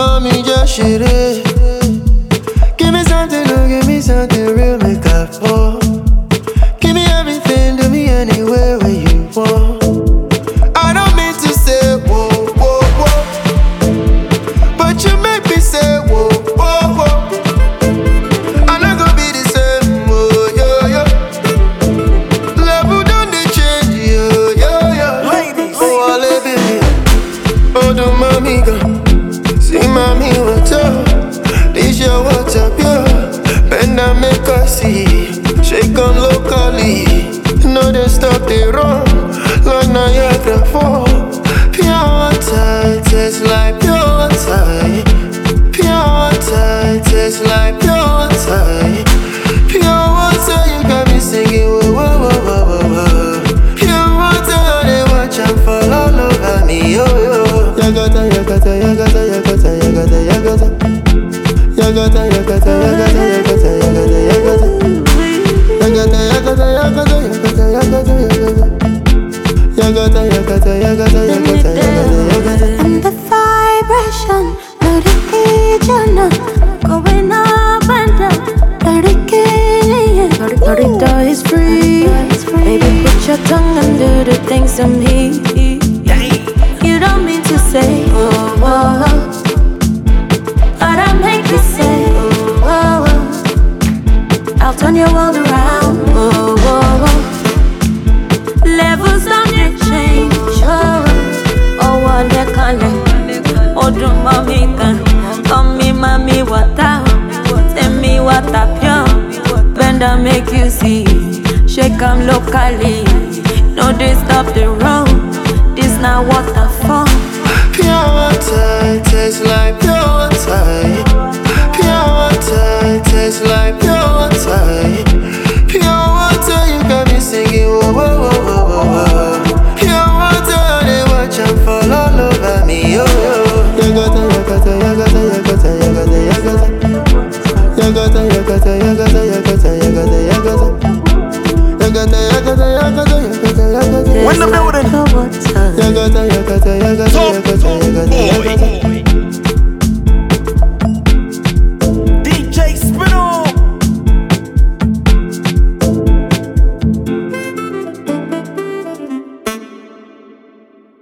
mommy, just shit it. Give me something, no, give me something real, make up for. Give me everything, do me anywhere where you want. I don't mean to say whoa, whoa, whoa, but you make me say whoa, whoa, whoa. I'm not gonna be the same, whoa, yo, yo. Level don't they change, yo, yo, yo. Oh, I'll be oh, do mommy go. See mommy, what's up? This your what's up, yo. Bend and make us see. Shake on locally. No, they stop, they run. Like Niagara Fall. Pure water, it tastes like pure water. Pure water, it tastes like pure water. Pure water, you got me singing, whoa, whoa, whoa, whoa, whoa, whoa. Pure water, they watch and fall all over me, yo, yo. Yagata, yagata, yagata, yagata, yagata, yagata. Yagata, yagata, yagata, yagata, yagata, yagata. Yagata, yagata, yagata, yagata, yagata, yagata. Yagata, yagata, yagata, yagata, yagata. And the vibration, let it hit you now. Going up and down, let it get you. Florida is free. Baby, put your tongue and do the things to me. You don't mean to say, oh, oh, oh.